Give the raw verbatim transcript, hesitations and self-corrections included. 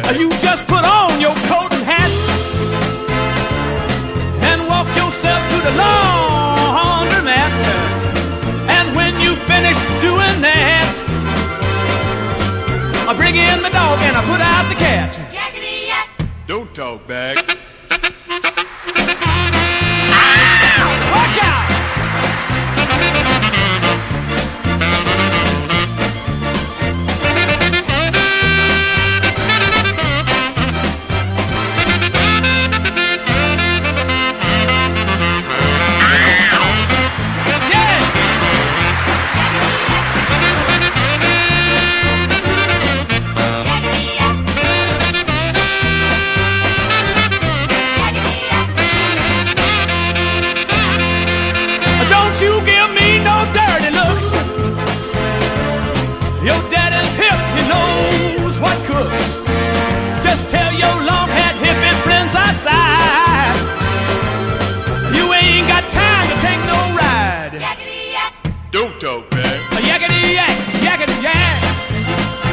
You just put on your coat and hat and walk yourself to the laundromat. And when you finish doing that, I bring in the dog and I put out the cat. Yakety yak. Don't talk back. Ow! Watch out! Don't you give me no dirty looks. Your daddy's hip, he knows what cooks.